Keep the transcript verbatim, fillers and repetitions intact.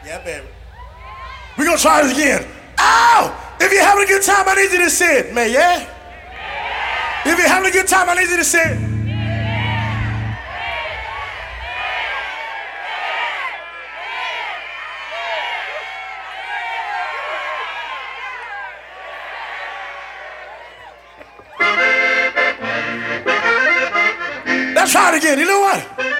Yeah, baby. We're gonna try this again. Oh! If you're having a good time, I need you to say it, man, yeah? If you're having a good time, I need you to say it. Let's try it again. You know what?